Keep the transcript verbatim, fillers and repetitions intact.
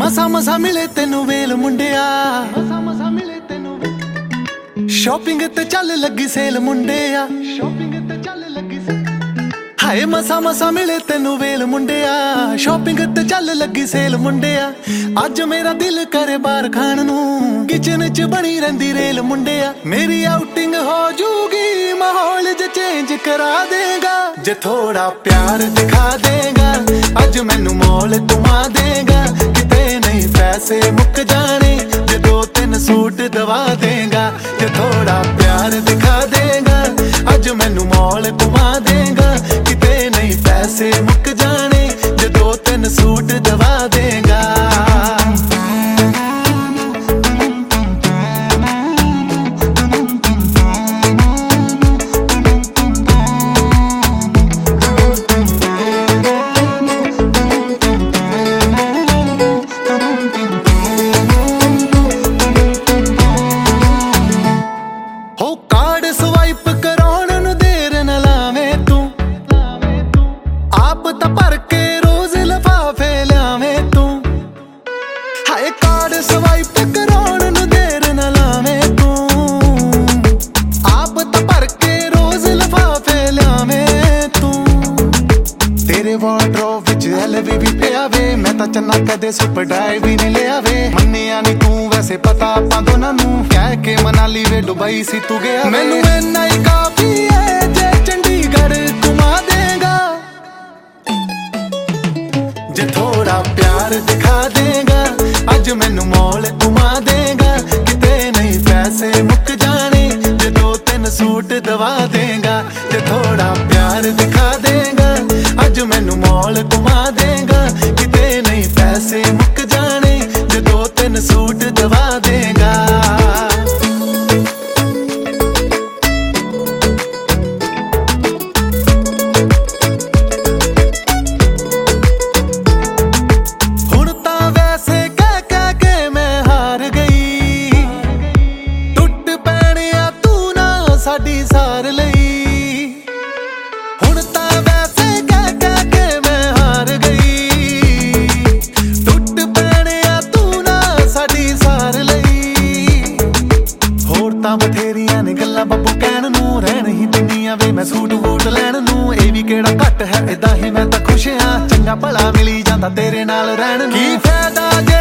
ਮਸਾ ਮਸਾ ਮਿਲੇ ਤੈਨੂੰ ਵੇਲ ਮੁੰਡਿਆ, ਮਸਾ ਮਸਾ ਮਿਲੇ ਤੈਨੂੰ ਸ਼ਾਪਿੰਗ ਤੇ ਚੱਲ ਲੱਗੀ ਸੇਲ ਮੁੰਡਿਆ, ਸ਼ਾਪਿੰਗ ਤੇ ਚੱਲ ਲੱਗੀ ਸੇਲ। ਹਾਏ ਮਸਾ ਮਸਾ ਮਿਲੇ ਤੈਨੂੰ ਵੇਲ ਮੁੰਡਿਆ, ਸ਼ਾਪਿੰਗ ਤੇ ਚੱਲ ਲੱਗੀ ਸੇਲ ਮੁੰਡਿਆ। ਅੱਜ ਮੇਰਾ ਦਿਲ ਕਰੇ ਬਾਹਰ ਖਾਣ ਨੂੰ, ਕਿਚਨ ਚ ਬਣੀ ਰਹਿੰਦੀ ਰੇਲ ਮੁੰਡਿਆ। ਮੇਰੀ ਆਊਟਿੰਗ ਹੋ ਜੂਗੀ, ਮਾਹੌਲ ਜ ਚੇਂਜ ਕਰਾ ਦੇਗਾ ਜੇ ਥੋੜਾ ਪਿਆਰ ਦਿਖਾ ਦੇਗਾ। ਅੱਜ ਮੈਨੂੰ ਮੌਲ ਘੁਮਾ ਦੇਗਾ, ਕਿਤੇ ਨਹੀਂ ਪੈਸੇ ਮੁੱਕ ਜਾਣੇ ਜੇ ਦੋ ਤਿੰਨ ਸੂਟ ਦਵਾ ਦੇਗਾ। ਜੇ ਥੋੜਾ ਪਿਆਰ ਦਿਖਾ ਦੇਗਾ, ਅੱਜ ਮੈਨੂੰ ਮੌਲ ਘੁਮਾ ਦੇਗਾ, ਕਿਤੇ ਨਹੀਂ ਪੈਸੇ ਮੁੱਕ ਜਾਣੇ ਜੇ ਦੋ ਤਿੰਨ ਸੂਟ ਦਵਾ ਦੇਗਾ। मैं तो चन्ना कदे सुपर डाई भी नहीं ले आवे, मन्निया नहीं तू वैसे पता आपा दोनों नू कह के मनाली वे दुबई सी तू गया। मैनू इन्ना ही काफी है जे चंडीगढ़ घुमा देगा, जे थोड़ा प्यार दिखा देगा। अज मैनू मॉल घुमा देगा, किते नहीं पैसे मुक जाने जे दो तीन सूट दवा देगा। जे थोड़ा प्यार दिखा देगा, अज मैनू मॉल घुमा देगा, किते नहीं पैसे मुक जाने जे दो तीन सूट दवा देगा। हुण तां वैसे कह कह के मैं हार गई, टुट पैणिया तू ना साडी सार लई। हुण तां वैसे कह कह के मैं हार गई, टुट पैणिया तू ना साडी सार लई। होर तां बथेरियां ने गल्लां बब्बू कहण नूं, रहण ही दुनिया वे मैं सूट वूट लैण नूं। ਇਹ ਵੀ ਕਿਹੜਾ ਘੱਟ ਹੈ, ਇਦਾਂ ਹੀ ਮੈਂ ਤਾਂ ਖੁਸ਼ ਹਾਂ, ਚੰਗਾ ਭਲਾ ਮਿਲੀ ਜਾਂਦਾ ਤੇਰੇ ਨਾਲ ਰਹਿਣ ਨੂੰ। ਕੀ ਫਾਇਦਾ